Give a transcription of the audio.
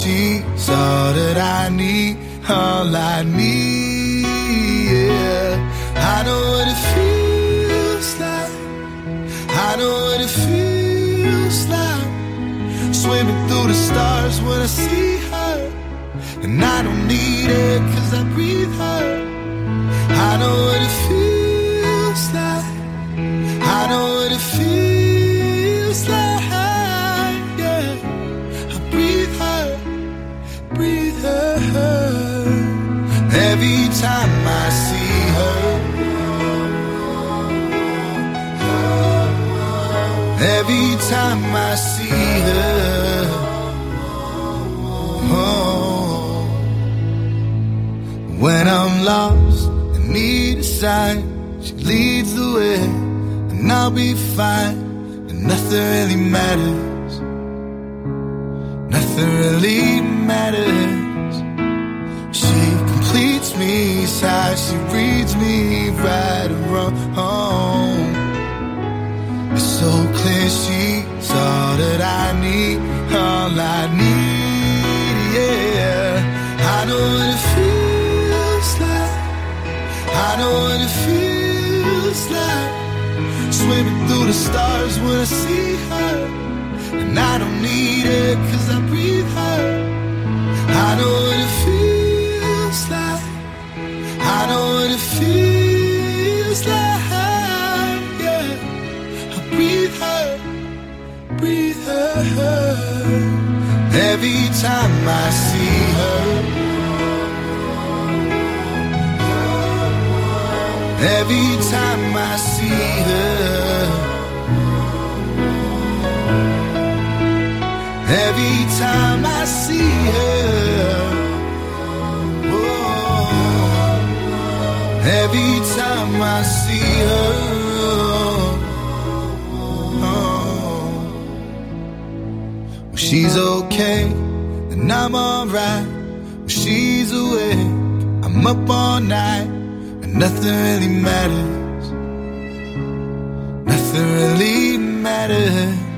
She's all that I need, all I need, yeah. I know what it feels like, I know what it feels like, swimming through the stars when I see her. And I don't need it 'cause I breathe her. I know what it feels like, I know what it feels like, yeah. I breathe her, breathe her. Every time I see her, every time I see her, oh. When I'm lost and need a sign, she leads the way, and I'll be fine, and nothing really matters, nothing really matters. She completes me, sighs, she reads me right and wrong. It's so clear she's all that I need, all I need, yeah. I know what it feels like, I know what it feels like, swimming through the stars when I see her. And I don't need it 'cause I breathe her. I know what it feels like, I know what it feels like, yeah. I breathe her, breathe her. Every time I see her, every time I see her, every time I see her, oh, every time I see her, oh. When she's okay, then I'm alright. When she's awake, I'm up all night, and nothing really matters, nothing really matters.